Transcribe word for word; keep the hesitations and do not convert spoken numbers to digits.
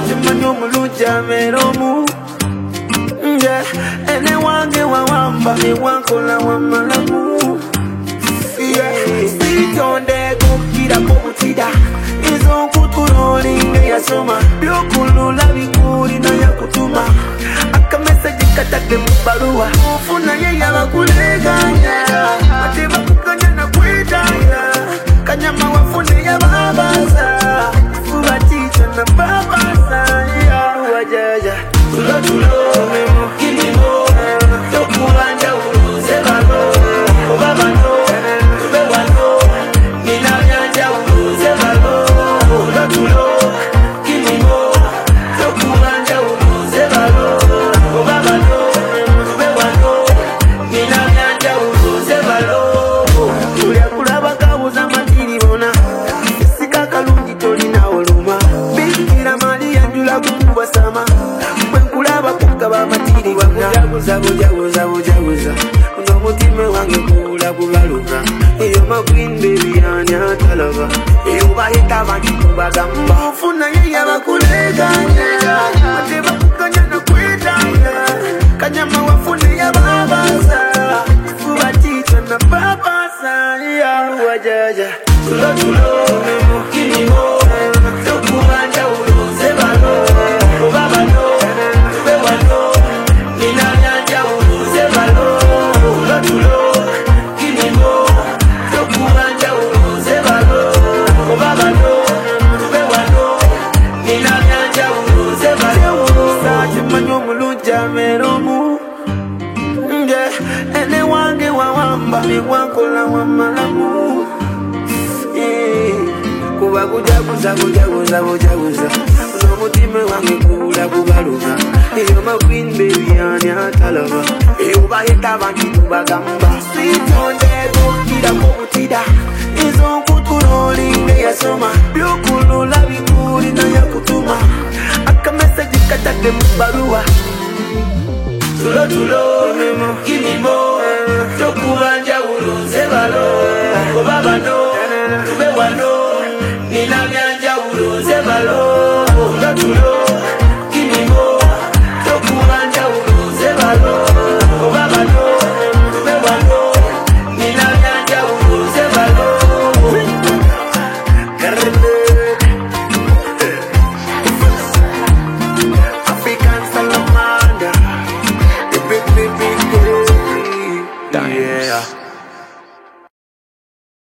Chimanyo muluja meromu yeah. Ene wange wa wamba mi wankola wa malamu yeah. Sitonde kukira kumutida izo kuturoli nge yasoma Byokulula bikuri na ya kutuma Aka message katake mubarua Ufuna ye yaba kuleganya Mateba kukanya na kwitaya Kanyama wafune ya babaza Fuba ticha na babaza yeah. Wajaja Tulo tulo Kimi mo Tokuwanja uruze balo Obaba no Tube wano Nina nyanja uruze balo Tulo tulo Kimi mo Tokuwanja uruze balo Obaba no Tube wano Nina nyanja uruze balo Tulia kulaba kabuza matiri bona Sika kalungi toli na oluma Bikira mali yanjula kukuba sama Kulaba kukaba matiri wanga Jaguza bujaguza bujaguza Uno mutime wange kula kubaluka Iyo ma queen baby yani atalava Iyo bahita vanji kubagamba Ufuna ye yaba kuleganya Mateba kukanya na kwitanya Kanyama wafune ya babaza Fuba ticha na babaza Ya wajaja Tulo tulo Kimi mo Tokuwanja uruze balo Obaba no meromu yeah. Ene wange wa wamba mi wankola wa malamu yeah. Kuba kujaguza kujaguza kujaguza Uno mutime wange kula kubaluka Iyo ma queen baby yani atalava Iyo bahita vanji kubagamba Sitonde kukira kumutida Izo kuturoli nge yasoma Byokulula bikuri na ya kutuma Aka message katake mubarua Tulo tulo, kimi mo Tokuwanja uruze balo Obaba no, tube wano Nina nyanja uruze balo Tulo tulo, kimi mo Tokuwanja uruze balo Obaba no, tube wano Nina nyanja uruze balo African Salamander Yeah.